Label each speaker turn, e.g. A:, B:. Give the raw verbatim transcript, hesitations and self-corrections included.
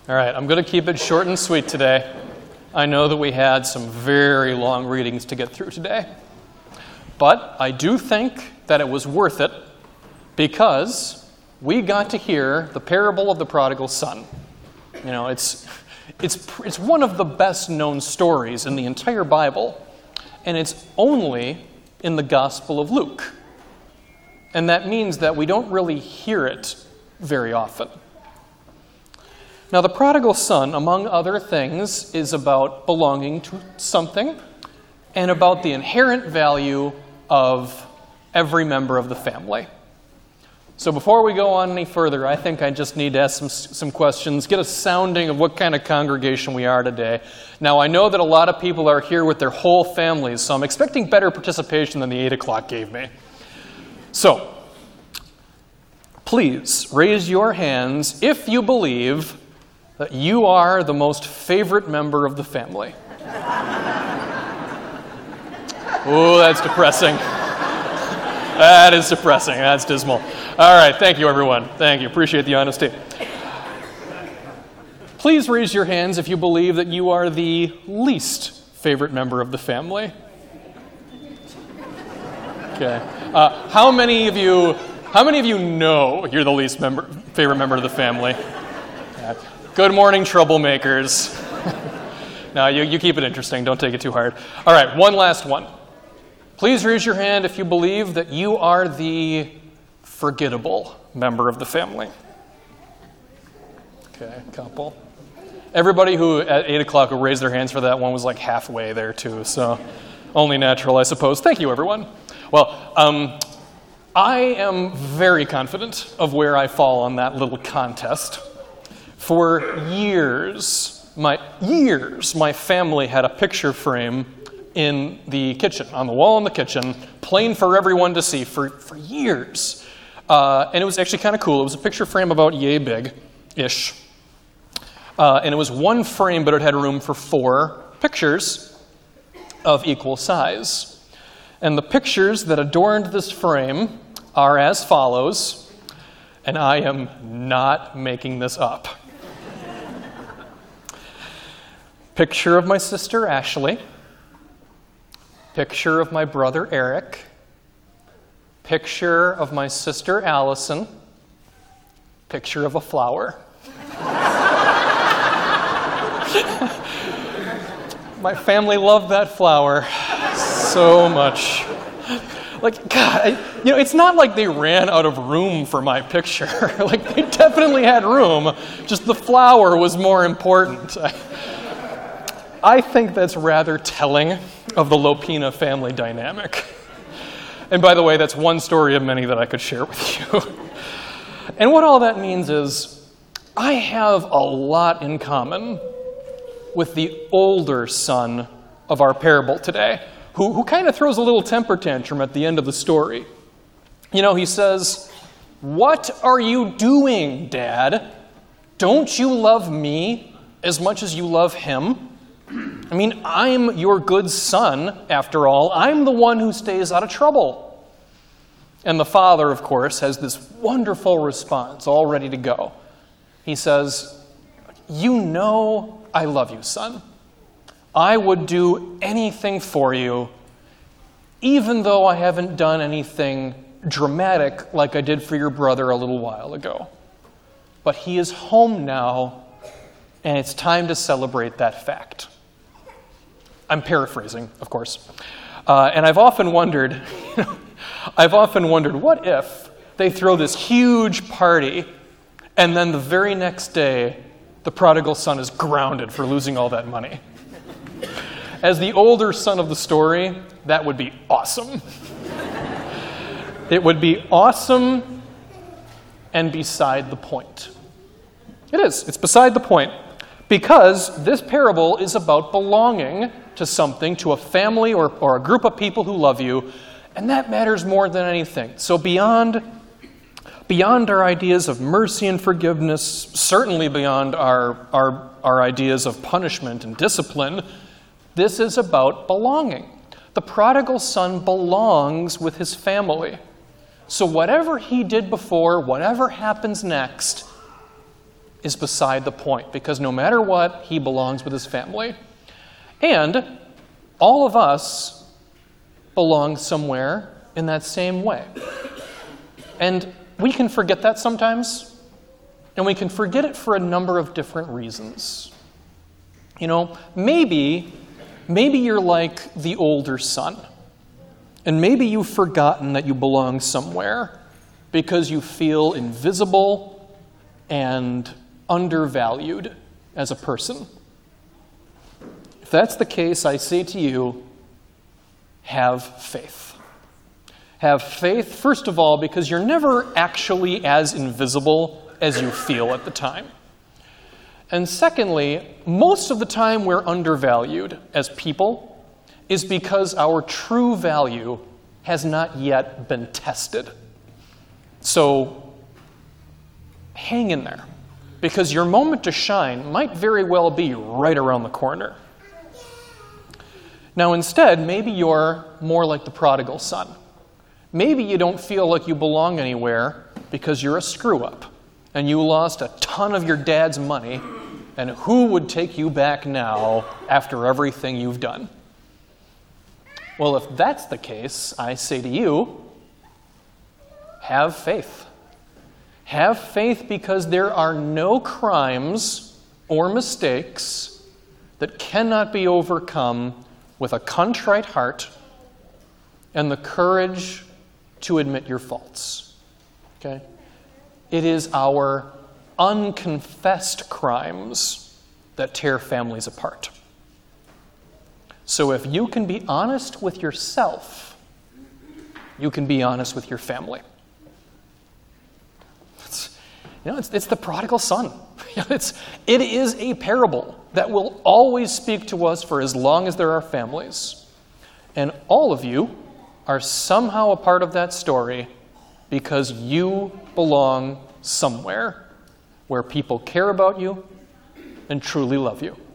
A: All right, I'm going to keep it short and sweet today. I know that we had some very long readings to get through today. But I do think that it was worth it because we got to hear the parable of the prodigal son. You know, it's, it's, it's one of the best known stories in the entire Bible, and it's only in the Gospel of Luke. And that means that we don't really hear it very often. Now, the prodigal son, among other things, is about belonging to something and about the inherent value of every member of the family. So before we go on any further, I think I just need to ask some, some questions, get a sounding of what kind of congregation we are today. Now, I know that a lot of people are here with their whole families, so I'm expecting better participation than the eight o'clock gave me. So, please raise your hands if you believe that you are the most favorite member of the family. Oh, that's depressing. That is depressing. That's dismal. All right, thank you, everyone. Thank you. Appreciate the honesty. Please raise your hands if you believe that you are the least favorite member of the family. Okay. Uh, how many of you? How many of you know you're the least member, favorite member of the family? Yeah. Good morning, troublemakers. No, you, you keep it interesting. Don't take it too hard. All right, one last one. Please raise your hand if you believe that you are the forgettable member of the family. Okay, couple. Everybody who at eight o'clock who raised their hands for that one was like halfway there too, so only natural, I suppose. Thank you, everyone. Well, um, I am very confident of where I fall on that little contest. For years, my years, my family had a picture frame in the kitchen, on the wall in the kitchen, plain for everyone to see for, for years. Uh, and it was actually kind of cool. It was a picture frame about yay big-ish. Uh, and it was one frame, but it had room for four pictures of equal size. And the pictures that adorned this frame are as follows, and I am not making this up. Picture of my sister Ashley. Picture of my brother Eric. Picture of my sister Allison. Picture of a flower. My family loved that flower so much. Like, God, I, you know, it's not like they ran out of room for my picture. Like, they definitely had room, just the flower was more important. I, I think that's rather telling of the Lopina family dynamic. And by the way, that's one story of many that I could share with you. And what all that means is I have a lot in common with the older son of our parable today, who, who kind of throws a little temper tantrum at the end of the story. You know, he says, "What are you doing, Dad? Don't you love me as much as you love him? I mean, I'm your good son, after all. I'm the one who stays out of trouble." And the father, of course, has this wonderful response all ready to go. He says, "You know I love you, son. I would do anything for you, even though I haven't done anything dramatic like I did for your brother a little while ago. But he is home now, and it's time to celebrate that fact." I'm paraphrasing, of course. Uh, and I've often wondered, you know, I've often wondered, what if they throw this huge party, and then the very next day, the prodigal son is grounded for losing all that money? As the older son of the story, that would be awesome. It would be awesome and beside the point. It is. It's beside the point. Because this parable is about belonging to something, to a family or, or a group of people who love you, and that matters more than anything. So beyond, beyond our ideas of mercy and forgiveness, certainly beyond our, our, our ideas of punishment and discipline, this is about belonging. The prodigal son belongs with his family. So whatever he did before, whatever happens next, is beside the point, because no matter what, he belongs with his family. And all of us belong somewhere in that same way. And we can forget that sometimes, and we can forget it for a number of different reasons. You know, maybe, maybe you're like the older son, and maybe you've forgotten that you belong somewhere because you feel invisible and undervalued as a person. If that's the case, I say to you, have faith. Have faith, first of all, because you're never actually as invisible as you feel at the time. And secondly, most of the time we're undervalued as people is because our true value has not yet been tested. So hang in there, because your moment to shine might very well be right around the corner. Now instead, maybe you're more like the prodigal son. Maybe you don't feel like you belong anywhere because you're a screw-up and you lost a ton of your dad's money, and who would take you back now after everything you've done? Well, if that's the case, I say to you, have faith. Have faith, because there are no crimes or mistakes that cannot be overcome with a contrite heart and the courage to admit your faults. Okay? It is our unconfessed crimes that tear families apart. So if you can be honest with yourself, you can be honest with your family. It's, you know, it's, it's the prodigal son. It's, it is a parable that will always speak to us for as long as there are families. And all of you are somehow a part of that story because you belong somewhere where people care about you and truly love you.